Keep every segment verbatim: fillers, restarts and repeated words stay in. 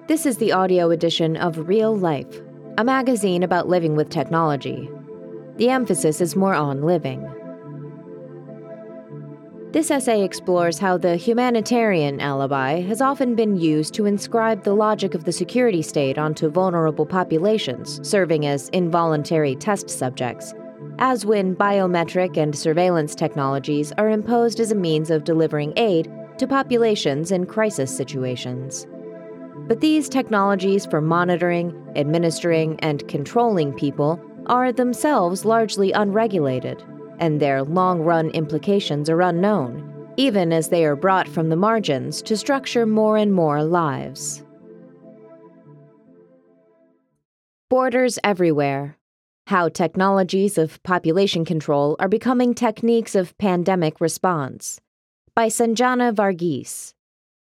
This is the audio edition of Real Life, a magazine about living with technology. The emphasis is more on living. This essay explores how the humanitarian alibi has often been used to inscribe the logic of the security state onto vulnerable populations, serving as involuntary test subjects, as when biometric and surveillance technologies are imposed as a means of delivering aid to populations in crisis situations. But these technologies for monitoring, administering, and controlling people are themselves largely unregulated, and their long-run implications are unknown, even as they are brought from the margins to structure more and more lives. Borders Everywhere: How Technologies of Population Control Are Becoming Techniques of Pandemic Response, by Sanjana Varghese.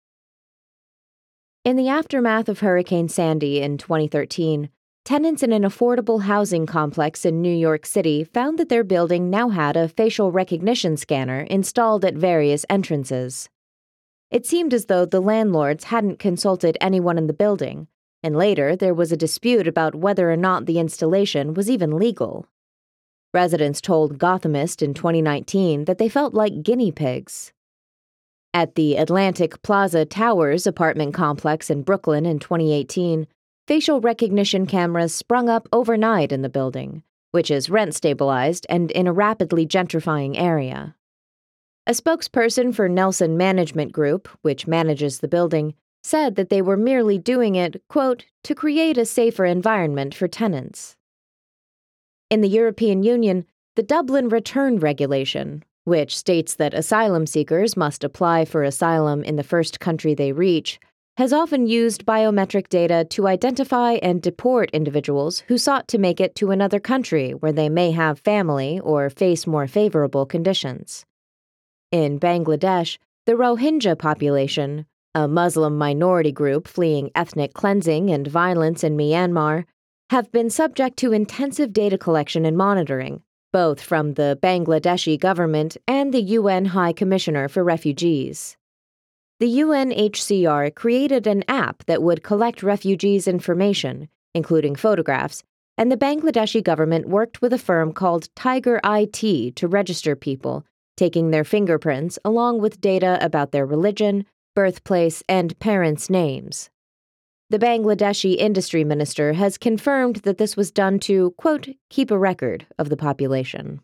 In the aftermath of Hurricane Sandy in twenty thirteen, tenants in an affordable housing complex in New York City found that their building now had a facial recognition scanner installed at various entrances. It seemed as though the landlords hadn't consulted anyone in the building, and later there was a dispute about whether or not the installation was even legal. Residents told Gothamist in twenty nineteen that they felt like guinea pigs. At the Atlantic Plaza Towers apartment complex in Brooklyn in twenty eighteen, facial recognition cameras sprung up overnight in the building, which is rent-stabilized and in a rapidly gentrifying area. A spokesperson for Nelson Management Group, which manages the building, said that they were merely doing it, quote, to create a safer environment for tenants. In the European Union, the Dublin Return Regulation, which states that asylum seekers must apply for asylum in the first country they reach, has often used biometric data to identify and deport individuals who sought to make it to another country where they may have family or face more favorable conditions. In Bangladesh, the Rohingya population, a Muslim minority group fleeing ethnic cleansing and violence in Myanmar, have been subject to intensive data collection and monitoring, both from the Bangladeshi government and the U N High Commissioner for Refugees. The U N H C R created an app that would collect refugees' information, including photographs, and the Bangladeshi government worked with a firm called Tiger I T to register people, taking their fingerprints along with data about their religion, birthplace, and parents' names. The Bangladeshi industry minister has confirmed that this was done to, quote, keep a record of the population.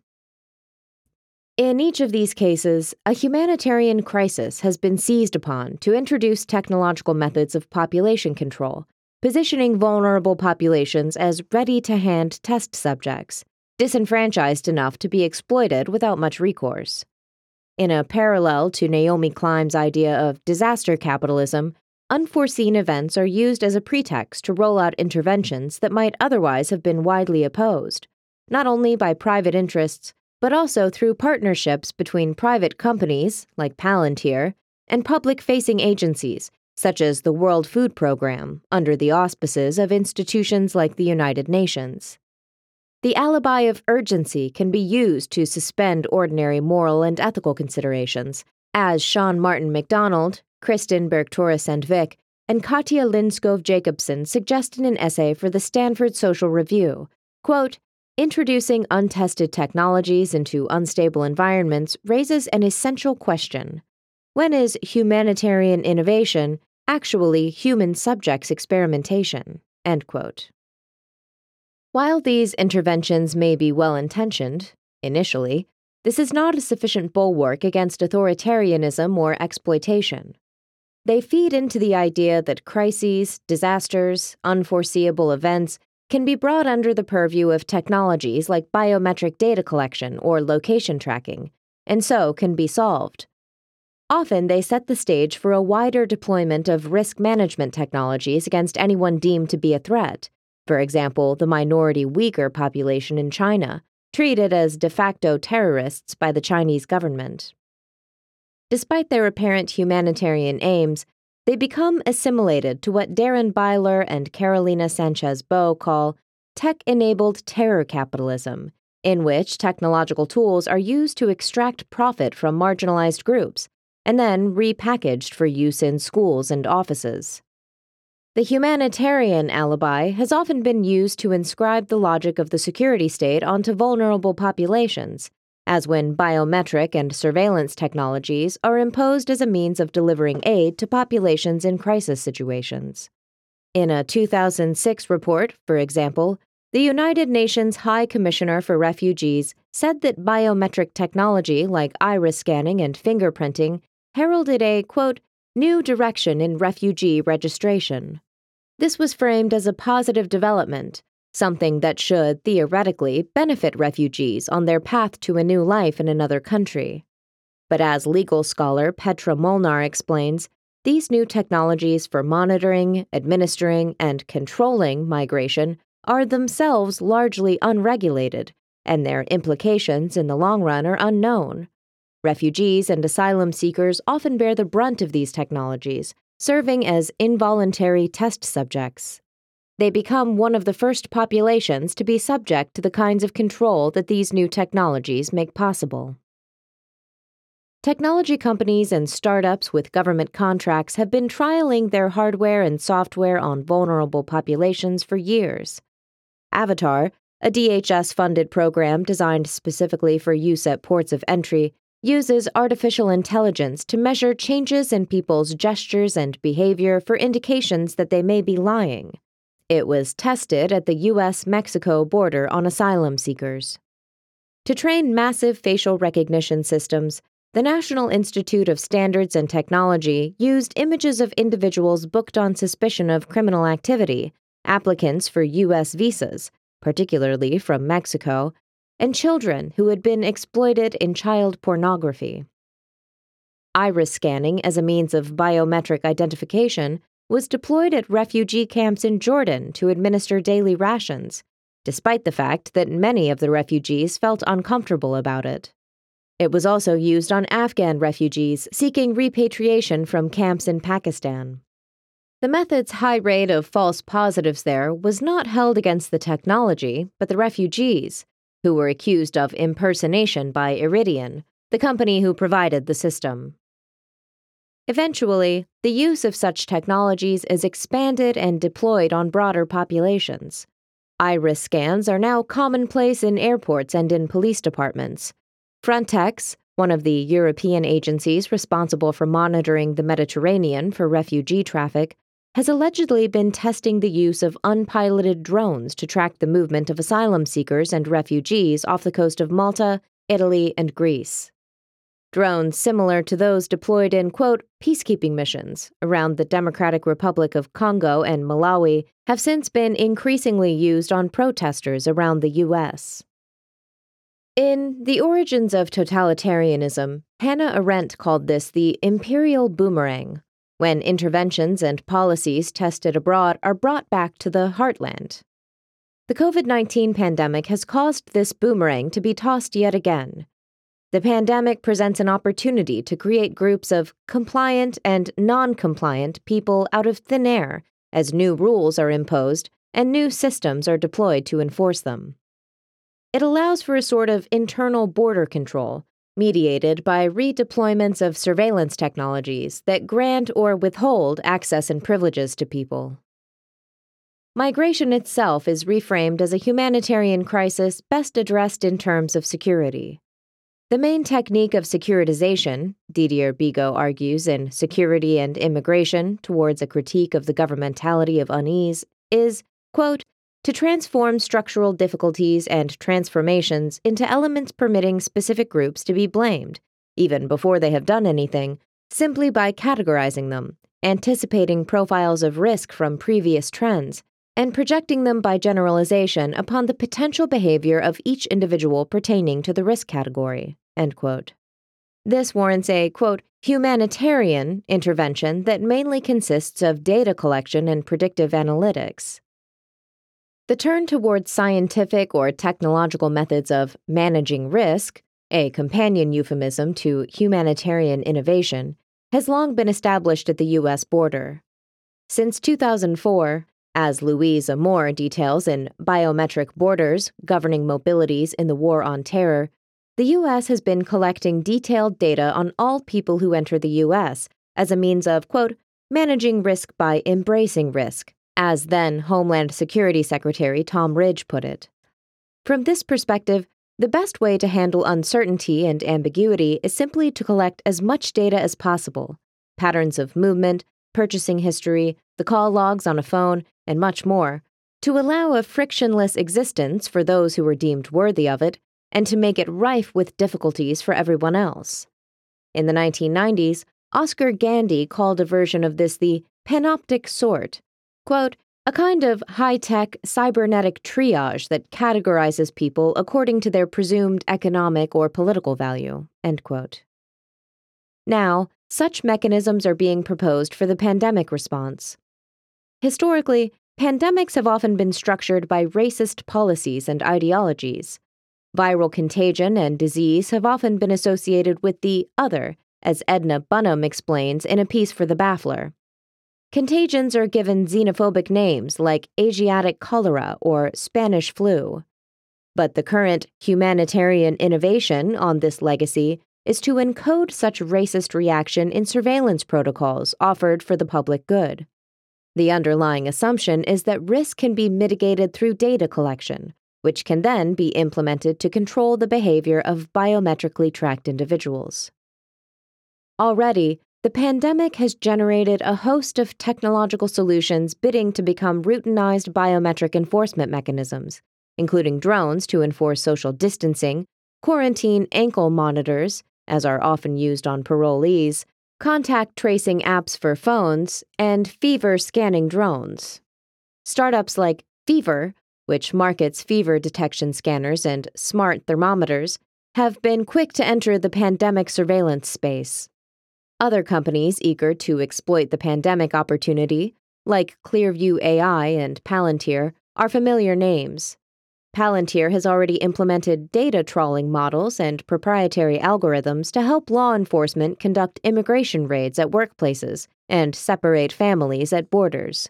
In each of these cases, a humanitarian crisis has been seized upon to introduce technological methods of population control, positioning vulnerable populations as ready-to-hand test subjects, disenfranchised enough to be exploited without much recourse. In a parallel to Naomi Klein's idea of disaster capitalism, unforeseen events are used as a pretext to roll out interventions that might otherwise have been widely opposed, not only by private interests, but also through partnerships between private companies, like Palantir, and public-facing agencies, such as the World Food Program, under the auspices of institutions like the United Nations. The alibi of urgency can be used to suspend ordinary moral and ethical considerations, as Sean Martin McDonald, Kristen Bergtorres-Sandvik, and Katja Lindskov-Jacobson suggest in an essay for the Stanford Social Review, quote, introducing untested technologies into unstable environments raises an essential question. When is humanitarian innovation actually human subjects experimentation? End quote. While these interventions may be well-intentioned, initially, this is not a sufficient bulwark against authoritarianism or exploitation. They feed into the idea that crises, disasters, unforeseeable events can be brought under the purview of technologies like biometric data collection or location tracking, and so can be solved. Often they set the stage for a wider deployment of risk management technologies against anyone deemed to be a threat, for example, the minority Uyghur population in China, treated as de facto terrorists by the Chinese government. Despite their apparent humanitarian aims, they become assimilated to what Darren Byler and Carolina Sanchez-Boe call tech-enabled terror capitalism, in which technological tools are used to extract profit from marginalized groups, and then repackaged for use in schools and offices. The humanitarian alibi has often been used to inscribe the logic of the security state onto vulnerable populations, as when biometric and surveillance technologies are imposed as a means of delivering aid to populations in crisis situations. In a two thousand six report, for example, the United Nations High Commissioner for Refugees said that biometric technology like iris scanning and fingerprinting heralded a, quote, new direction in refugee registration. This was framed as a positive development, something that should, theoretically, benefit refugees on their path to a new life in another country. But as legal scholar Petra Molnar explains, these new technologies for monitoring, administering, and controlling migration are themselves largely unregulated, and their implications in the long run are unknown. Refugees and asylum seekers often bear the brunt of these technologies, serving as involuntary test subjects. They become one of the first populations to be subject to the kinds of control that these new technologies make possible. Technology companies and startups with government contracts have been trialing their hardware and software on vulnerable populations for years. Avatar, a D H S-funded program designed specifically for use at ports of entry, uses artificial intelligence to measure changes in people's gestures and behavior for indications that they may be lying. It was tested at the U S Mexico border on asylum seekers. To train massive facial recognition systems, the National Institute of Standards and Technology used images of individuals booked on suspicion of criminal activity, applicants for U S visas, particularly from Mexico, and children who had been exploited in child pornography. Iris scanning as a means of biometric identification was deployed at refugee camps in Jordan to administer daily rations, despite the fact that many of the refugees felt uncomfortable about it. It was also used on Afghan refugees seeking repatriation from camps in Pakistan. The method's high rate of false positives there was not held against the technology, but the refugees, who were accused of impersonation by Iridian, the company who provided the system. Eventually, the use of such technologies is expanded and deployed on broader populations. Iris scans are now commonplace in airports and in police departments. Frontex, one of the European agencies responsible for monitoring the Mediterranean for refugee traffic, has allegedly been testing the use of unpiloted drones to track the movement of asylum seekers and refugees off the coast of Malta, Italy, and Greece. Drones similar to those deployed in, quote, peacekeeping missions around the Democratic Republic of Congo and Malawi have since been increasingly used on protesters around the U S. In The Origins of Totalitarianism, Hannah Arendt called this the imperial boomerang, when interventions and policies tested abroad are brought back to the heartland. The COVID nineteen pandemic has caused this boomerang to be tossed yet again. The pandemic presents an opportunity to create groups of compliant and non-compliant people out of thin air as new rules are imposed and new systems are deployed to enforce them. It allows for a sort of internal border control, mediated by redeployments of surveillance technologies that grant or withhold access and privileges to people. Migration itself is reframed as a humanitarian crisis best addressed in terms of security. The main technique of securitization, Didier Bigot argues in Security and Immigration Towards a Critique of the Governmentality of Unease, is, quote, to transform structural difficulties and transformations into elements permitting specific groups to be blamed, even before they have done anything, simply by categorizing them, anticipating profiles of risk from previous trends, and projecting them by generalization upon the potential behavior of each individual pertaining to the risk category, end quote. This warrants a, quote, humanitarian intervention that mainly consists of data collection and predictive analytics. The turn towards scientific or technological methods of managing risk, a companion euphemism to humanitarian innovation, has long been established at the U S border. Since two thousand four, as Louise Amoore details in Biometric Borders, Governing Mobilities in the War on Terror, the U S has been collecting detailed data on all people who enter the U S as a means of, quote, managing risk by embracing risk, as then Homeland Security Secretary Tom Ridge put it. From this perspective, the best way to handle uncertainty and ambiguity is simply to collect as much data as possible: patterns of movement, purchasing history, the call logs on a phone, and much more, to allow a frictionless existence for those who are deemed worthy of it, and to make it rife with difficulties for everyone else. In the nineteen nineties, Oscar Gandy called a version of this the panoptic sort, quote, a kind of high-tech cybernetic triage that categorizes people according to their presumed economic or political value, end quote. Now, such mechanisms are being proposed for the pandemic response. Historically, pandemics have often been structured by racist policies and ideologies. Viral contagion and disease have often been associated with the other, as Edna Bunham explains in a piece for The Baffler. Contagions are given xenophobic names like Asiatic cholera or Spanish flu. But the current humanitarian innovation on this legacy is to encode such racist reaction in surveillance protocols offered for the public good. The underlying assumption is that risk can be mitigated through data collection, which can then be implemented to control the behavior of biometrically tracked individuals. Already, the pandemic has generated a host of technological solutions bidding to become routinized biometric enforcement mechanisms, including drones to enforce social distancing, quarantine ankle monitors, as are often used on parolees, contact tracing apps for phones, and fever scanning drones. Startups like Fever, which markets fever detection scanners and smart thermometers, have been quick to enter the pandemic surveillance space. Other companies eager to exploit the pandemic opportunity, like Clearview A I and Palantir, are familiar names. Palantir has already implemented data trawling models and proprietary algorithms to help law enforcement conduct immigration raids at workplaces and separate families at borders.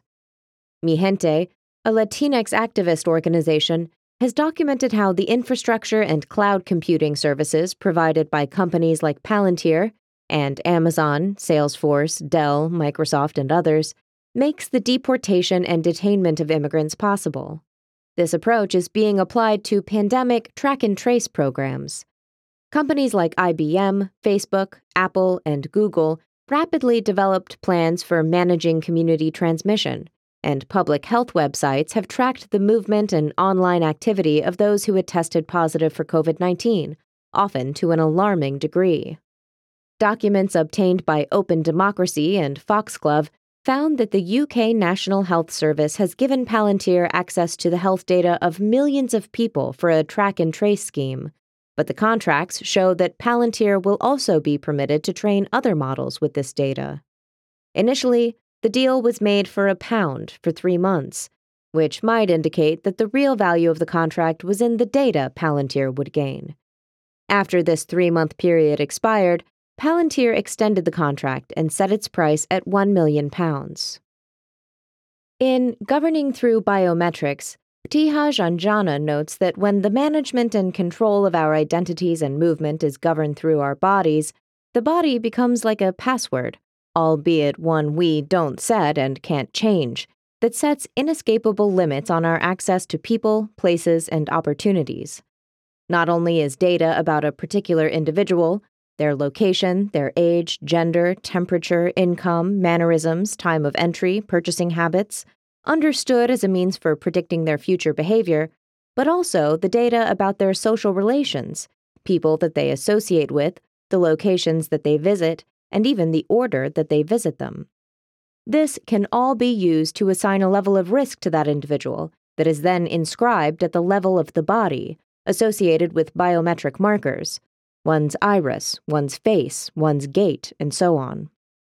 Mi Gente, a Latinx activist organization, has documented how the infrastructure and cloud computing services provided by companies like Palantir and Amazon, Salesforce, Dell, Microsoft, and others makes the deportation and detainment of immigrants possible. This approach is being applied to pandemic track and trace programs. Companies like I B M, Facebook, Apple, and Google rapidly developed plans for managing community transmission, and public health websites have tracked the movement and online activity of those who had tested positive for COVID nineteen, often to an alarming degree. Documents obtained by Open Democracy and Foxglove found that the U K National Health Service has given Palantir access to the health data of millions of people for a track and trace scheme, but the contracts show that Palantir will also be permitted to train other models with this data. Initially, the deal was made for a pound for three months, which might indicate that the real value of the contract was in the data Palantir would gain. After this three-month period expired, Palantir extended the contract and set its price at one million pounds. In Governing Through Biometrics, Tihaj Anjana notes that when the management and control of our identities and movement is governed through our bodies, the body becomes like a password, albeit one we don't set and can't change, that sets inescapable limits on our access to people, places, and opportunities. Not only is data about a particular individual, their location, their age, gender, temperature, income, mannerisms, time of entry, purchasing habits, understood as a means for predicting their future behavior, but also the data about their social relations, people that they associate with, the locations that they visit, and even the order that they visit them. This can all be used to assign a level of risk to that individual that is then inscribed at the level of the body, associated with biometric markers, one's iris, one's face, one's gait, and so on.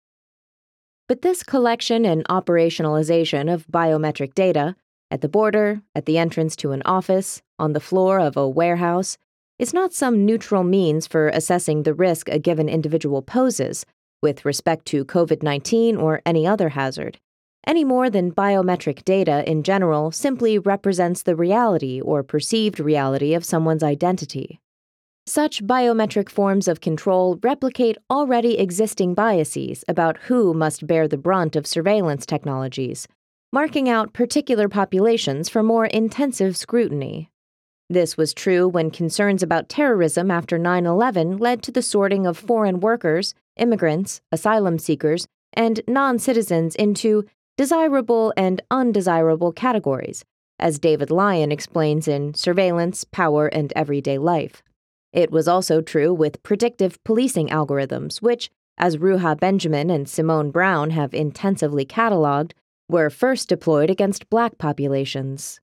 But this collection and operationalization of biometric data, at the border, at the entrance to an office, on the floor of a warehouse, is not some neutral means for assessing the risk a given individual poses with respect to COVID nineteen or any other hazard, any more than biometric data in general simply represents the reality or perceived reality of someone's identity. Such biometric forms of control replicate already existing biases about who must bear the brunt of surveillance technologies, marking out particular populations for more intensive scrutiny. This was true when concerns about terrorism after nine eleven led to the sorting of foreign workers, immigrants, asylum seekers, and non-citizens into desirable and undesirable categories, as David Lyon explains in Surveillance, Power, and Everyday Life. It was also true with predictive policing algorithms, which, as Ruha Benjamin and Simone Brown have intensively cataloged, were first deployed against Black populations.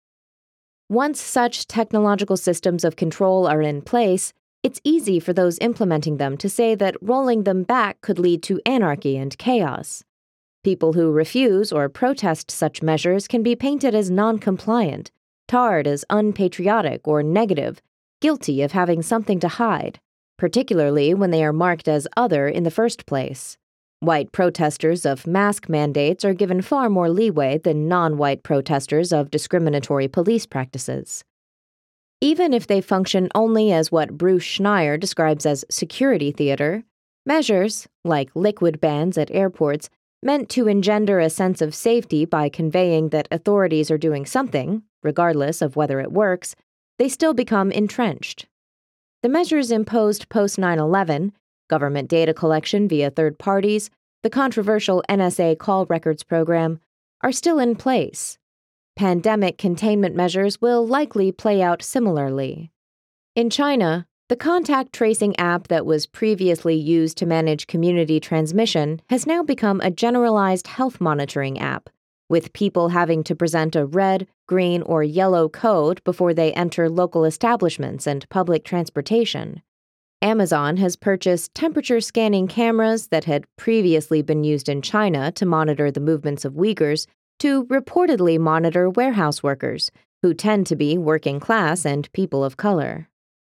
Once such technological systems of control are in place, it's easy for those implementing them to say that rolling them back could lead to anarchy and chaos. People who refuse or protest such measures can be painted as non-compliant, tarred as unpatriotic or negative, guilty of having something to hide, particularly when they are marked as other in the first place. White protesters of mask mandates are given far more leeway than non-white protesters of discriminatory police practices. Even if they function only as what Bruce Schneier describes as security theater, measures, like liquid bans at airports, meant to engender a sense of safety by conveying that authorities are doing something, regardless of whether it works, they still become entrenched. The measures imposed post nine eleven, government data collection via third parties, the controversial N S A call records program, are still in place. Pandemic containment measures will likely play out similarly. In China, the contact tracing app that was previously used to manage community transmission has now become a generalized health monitoring app, with people having to present a red, green, or yellow code before they enter local establishments and public transportation. Amazon has purchased temperature scanning cameras that had previously been used in China to monitor the movements of Uyghurs to reportedly monitor warehouse workers, who tend to be working class and people of color.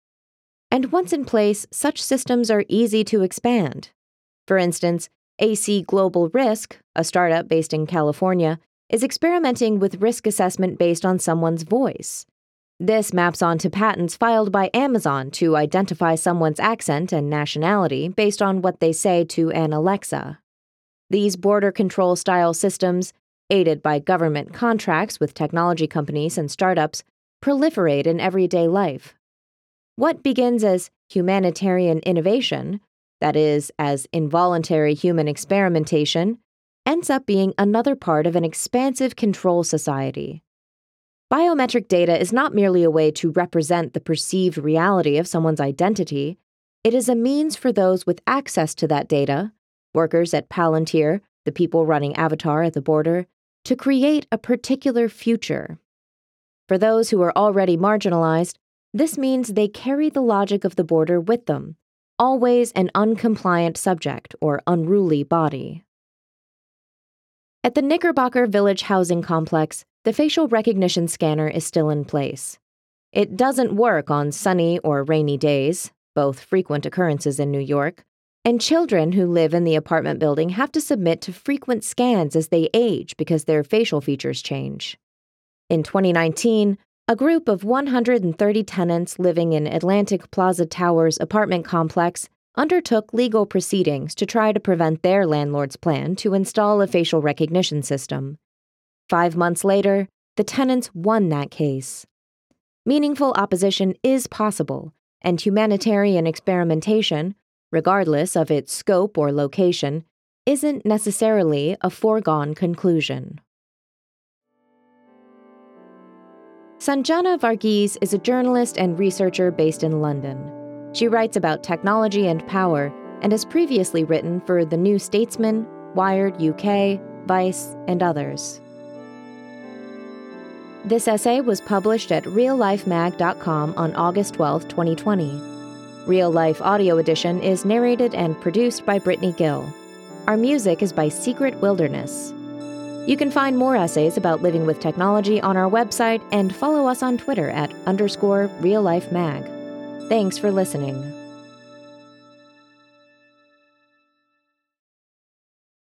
And once in place, such systems are easy to expand. For instance, A C Global Risk, a startup based in California, is experimenting with risk assessment based on someone's voice. This maps onto patents filed by Amazon to identify someone's accent and nationality based on what they say to an Alexa. These border control-style systems, aided by government contracts with technology companies and startups, proliferate in everyday life. What begins as humanitarian innovation, that is, as involuntary human experimentation, ends up being another part of an expansive control society. Biometric data is not merely a way to represent the perceived reality of someone's identity. It is a means for those with access to that data, workers at Palantir, the people running Avatar at the border, to create a particular future. For those who are already marginalized, this means they carry the logic of the border with them, always an uncompliant subject or unruly body. At the Knickerbocker Village housing complex, the facial recognition scanner is still in place. It doesn't work on sunny or rainy days, both frequent occurrences in New York, and children who live in the apartment building have to submit to frequent scans as they age because their facial features change. In twenty nineteen, a group of one hundred thirty tenants living in Atlantic Plaza Towers apartment complex undertook legal proceedings to try to prevent their landlord's plan to install a facial recognition system. Five months later, the tenants won that case. Meaningful opposition is possible, and humanitarian experimentation, regardless of its scope or location, isn't necessarily a foregone conclusion. Sanjana Varghese is a journalist and researcher based in London. She writes about technology and power and has previously written for The New Statesman, Wired U K, Vice, and others. This essay was published at real life mag dot com on August twelfth, twenty twenty. Real Life Audio Edition is narrated and produced by Brittany Gill. Our music is by Secret Wilderness. You can find more essays about living with technology on our website and follow us on Twitter at underscore real life mag. Thanks for listening.